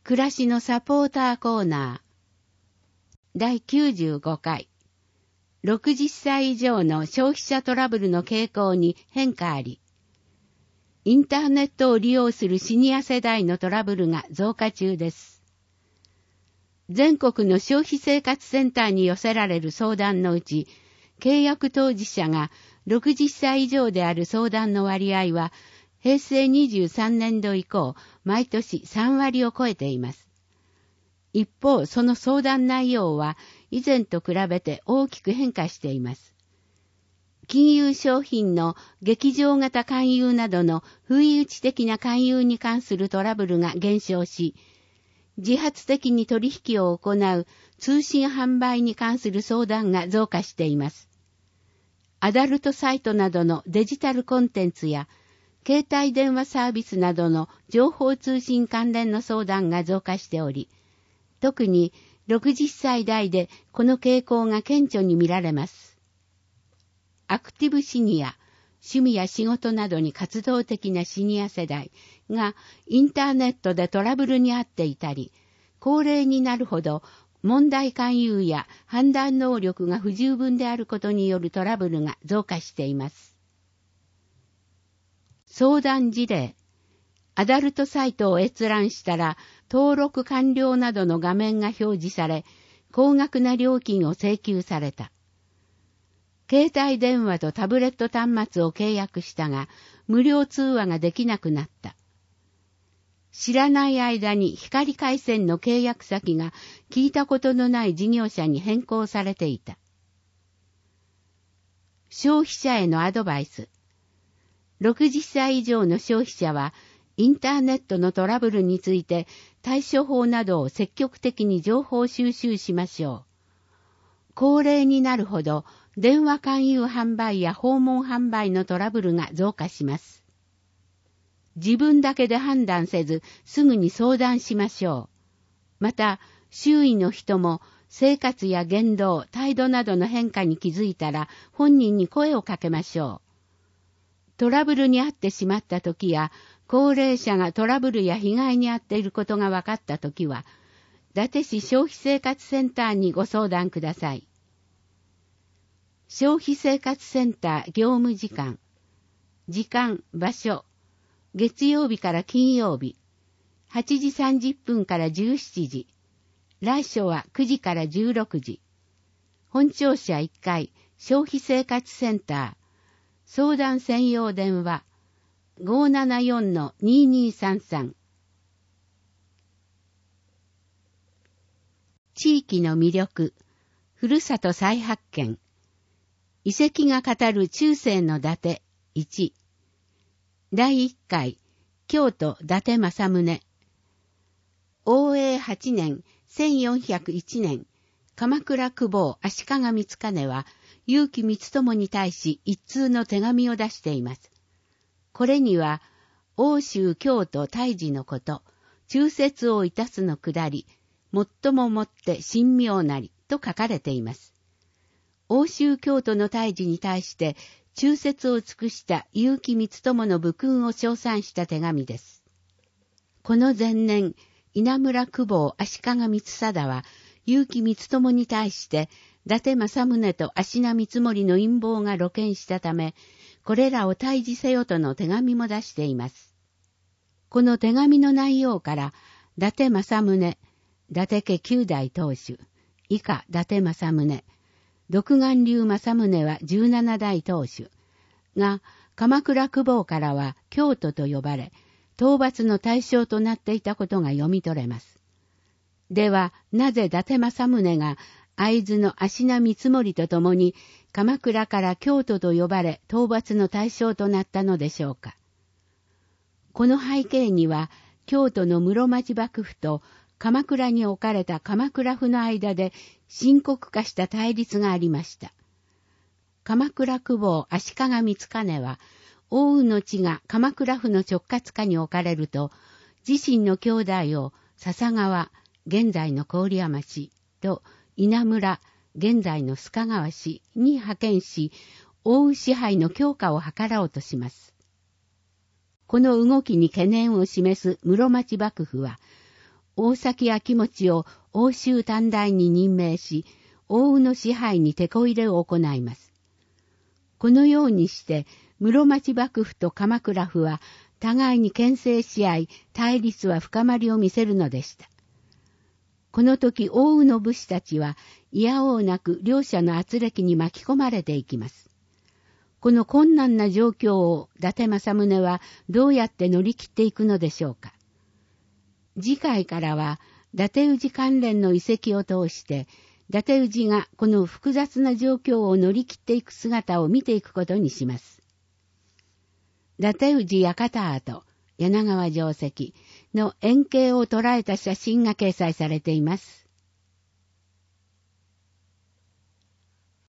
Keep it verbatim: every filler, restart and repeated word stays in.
暮らしのサポーターコーナーだいきゅうじゅうごかい、ろくじゅっさい以上の消費者トラブルの傾向に変化あり、インターネットを利用するシニア世代のトラブルが増加中です。全国の消費生活センターに寄せられる相談のうち、契約当事者がろくじゅっさい以上である相談の割合は、へいせいにじゅうさんねんど以降、毎年さんわりを超えています。一方、その相談内容は以前と比べて大きく変化しています。金融商品の劇場型勧誘などの不意打ち的な勧誘に関するトラブルが減少し、自発的に取引を行う通信販売に関する相談が増加しています。アダルトサイトなどのデジタルコンテンツや携帯電話サービスなどの情報通信関連の相談が増加しており、特にろくじゅっさい代でこの傾向が顕著に見られます。アクティブシニア、趣味や仕事などに活動的なシニア世代がインターネットでトラブルに遭っていたり、高齢になるほど問題勧誘や判断能力が不十分であることによるトラブルが増加しています。相談事例。アダルトサイトを閲覧したら登録完了などの画面が表示され、高額な料金を請求された。携帯電話とタブレット端末を契約したが、無料通話ができなくなった。知らない間に光回線の契約先が聞いたことのない事業者に変更されていた。消費者へのアドバイス。ろくじゅっさい以上の消費者は、インターネットのトラブルについて対処法などを積極的に情報収集しましょう。高齢になるほど電話勧誘販売や訪問販売のトラブルが増加します。自分だけで判断せずすぐに相談しましょう。また、周囲の人も生活や言動、態度などの変化に気づいたら本人に声をかけましょう。トラブルに遭ってしまった時や、高齢者がトラブルや被害に遭っていることが分かったときは、伊達市消費生活センターにご相談ください。消費生活センター業務時間。時間、場所。月曜日から金曜日。はちじさんじゅっぷんからじゅうしちじ。来所はくじからじゅうろくじ。本庁舎いっかい、消費生活センター。相談専用電話。ごーななよんのにーにーさんさん。地域の魅力、ふるさと再発見。遺跡が語る中世の伊達いち。だいいっかい、京都伊達政宗。応永はちねん、せんよんひゃくいちねん、鎌倉久保足利光兼は、結城光友に対し一通の手紙を出しています。これには、欧州京都大治のこと、忠節をいたすのくだり、最ももって神妙なりと書かれています。欧州京都の大治に対して忠節を尽くした結城光友の武勲を称賛した手紙です。この前年、稲村久保足利光貞は、結城光友に対して、伊達政宗と芦名光盛の陰謀が露見したため、これらを退治せよとの手紙も出しています。この手紙の内容から、伊達政宗、伊達家九代当主、以下伊達政宗、独眼竜政宗は十七代当主が、鎌倉久保からは京都と呼ばれ、討伐の対象となっていたことが読み取れます。では、なぜ伊達政宗が、会津の芦名光盛と共に鎌倉から京都と呼ばれ討伐の対象となったのでしょうか。この背景には京都の室町幕府と鎌倉に置かれた鎌倉府の間で深刻化した対立がありました。鎌倉久保足利光兼は奥羽の地が鎌倉府の直轄下に置かれると自身の兄弟を笹川、現在の郡山市と稲村、現在の須賀川市に派遣し、奥羽支配の強化を図ろうとします。この動きに懸念を示す室町幕府は、 大崎秋持を欧州短大に任命し、奥羽の支配に手こ入れを行います。このようにして、室町幕府と鎌倉府は互いに牽制し合い、対立は深まりを見せるのでした。この時、奥羽の武士たちは、いやおうなく両者の圧力に巻き込まれていきます。この困難な状況を伊達政宗はどうやって乗り切っていくのでしょうか。次回からは、伊達氏関連の遺跡を通して、伊達氏がこの複雑な状況を乗り切っていく姿を見ていくことにします。伊達氏館跡、柳川城跡の円形を捉えた写真が掲載されています。